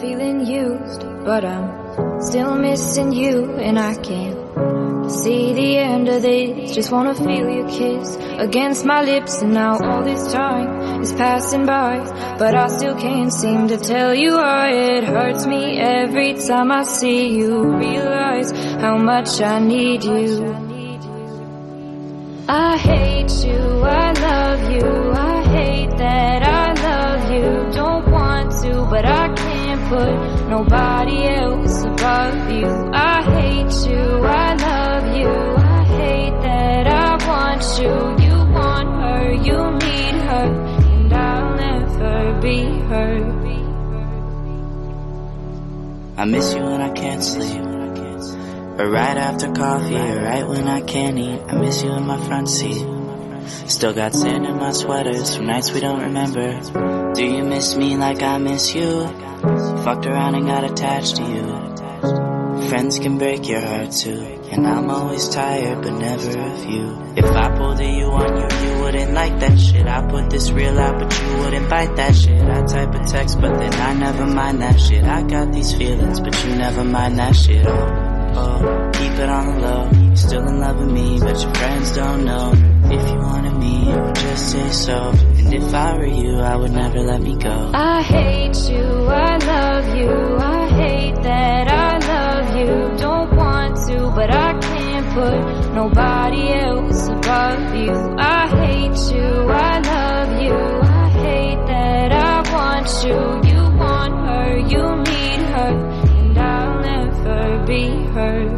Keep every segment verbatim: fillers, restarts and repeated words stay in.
feeling used, but I'm still missing you, and I can't see the end of this. Just wanna feel your kiss against my lips, and now all this time is passing by, but I still can't seem to tell you why. It hurts me every time I see you, realize how much I need you. I hate you, I love you, I hate that I love you. Don't want to, but I can't put nobody else above you. I hate you, I love you, I hate that I want you. You want her, you need her, and I'll never be her. I miss you when I can't sleep, or right after coffee, or right when I can't eat. I miss you in my front seat. Still got sand in my sweaters from nights we don't remember. Do you miss me like I miss you? Fucked around and got attached to you. Friends can break your heart too, and I'm always tired but never of you. If I pulled a you on you, you wouldn't like that shit. I put this real out but you wouldn't bite that shit. I type a text but then I never mind that shit. I got these feelings but you never mind that shit. Oh, oh, keep it on the low. You're still in love with me but your friends don't know. If you wanted me, you would just say so, and if I were you, I would never let me go. I hate you, I love you, I hate that I love you. Don't want to, but I can't put nobody else above you. I hate you, I love you, I hate that I want you. You want her, you need her, and I'll never be her.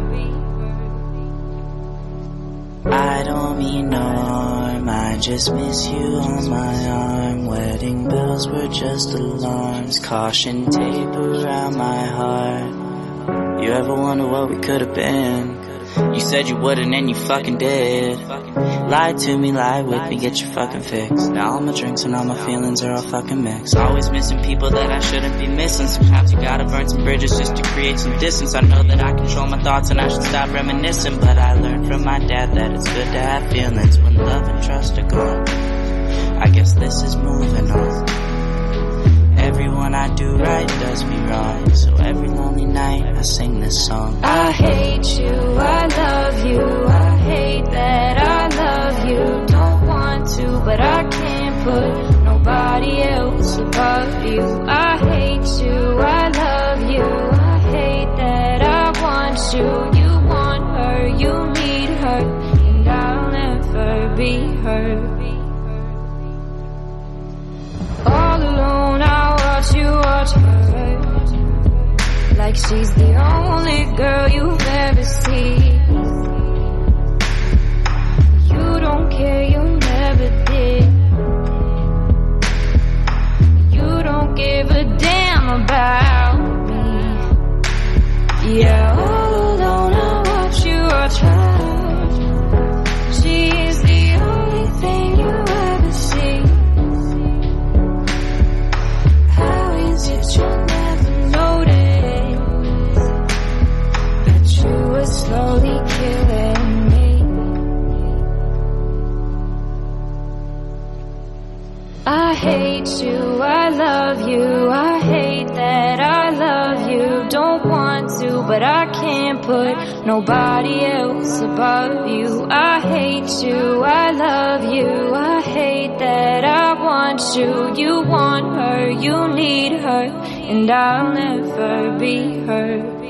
I don't mean no harm, I just miss you on my arm. Wedding bells were just alarms, caution tape around my heart. You ever wonder what we could have been? You said you wouldn't and you fucking did. Lied to me, lied with me, get your fucking fix. Now all my drinks and all my feelings are all fucking mixed. Always missing people that I shouldn't be missing. Sometimes you gotta burn some bridges just to create some distance. I know that I control my thoughts and I should stop reminiscing, but I learned from my dad that it's good to have feelings when love and trust are gone. I guess this is moving on. Everyone I do right does me wrong, so every lonely night I sing this song. I hate you, I love you, I hate that I love you. Don't want to, but I can't put nobody else above you. I hate you, I love you, I hate that I want you. You want her, you need her, and I'll never be her. All alone I watch you watch her, like she's the only girl you've ever seen. You don't care, you never did. You don't give a damn about me. Yeah, all alone I watch you watch her. She is the only thing you ever see. That you'll never notice that you were slowly killing me. I hate you, I love you, I hate that I love you. Don't want to, but I can't put nobody else above you. I hate you, I love you, I hate that I want you. You want her, you need her, and I'll never be her.